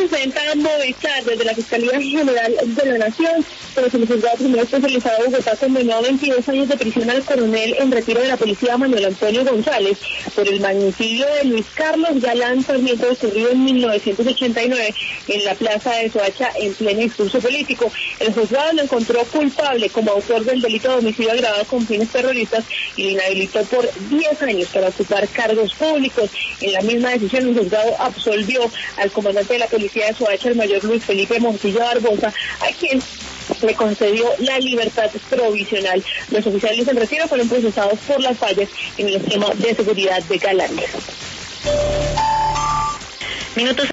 presenta Movistar desde la Fiscalía General de la Nación, pero el juzgado primero especializado de Bogotá condenó a 22 años de prisión al coronel en retiro de la policía Manuel Antonio González por el magnicidio de Luis Carlos Galán Sarmiento, ocurrido en 1989 en la plaza de Soacha en pleno discurso político. El juzgado lo encontró culpable como autor del delito de homicidio agravado con fines terroristas y lo inhabilitó por 10 años para ocupar cargos públicos. En la misma decisión, el juzgado absolvió al comandante de la policía de Soacha, el mayor Luis Felipe Montilla Barbosa, a quien le concedió la libertad provisional. Los oficiales en retiro fueron procesados por las fallas en el esquema de seguridad de Galán. Minutos